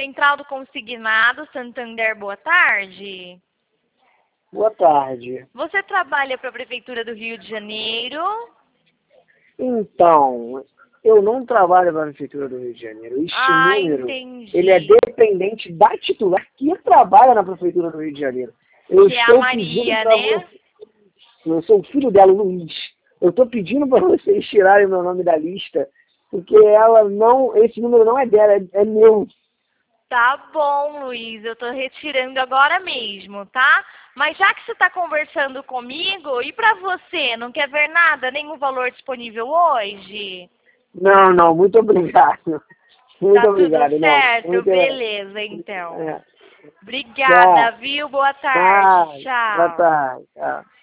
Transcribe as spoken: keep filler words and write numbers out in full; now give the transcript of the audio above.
Central do Consignado, Santander, boa tarde. Boa tarde. Você trabalha para a Prefeitura do Rio de Janeiro? Então, eu não trabalho para a Prefeitura do Rio de Janeiro. Este Ah, número, entendi. ele é dependente da titular que trabalha na Prefeitura do Rio de Janeiro. Eu Que é a estou Maria, pedindo para né? você. Eu sou o filho dela, Luiz. Eu estou pedindo para vocês tirarem meu nome da lista, porque ela não, esse número não é dela, é, é meu. Tá bom, Luiz, eu tô retirando agora mesmo, tá? Mas já que você tá conversando comigo, e pra você, não quer ver nada, nenhum valor disponível hoje? Não, não, muito obrigado. Muito Tá tudo obrigado, não. certo? Muito, Beleza, então. é, Obrigada, tchau. viu? Boa Ah, tarde. boa Tchau. tarde. Tchau.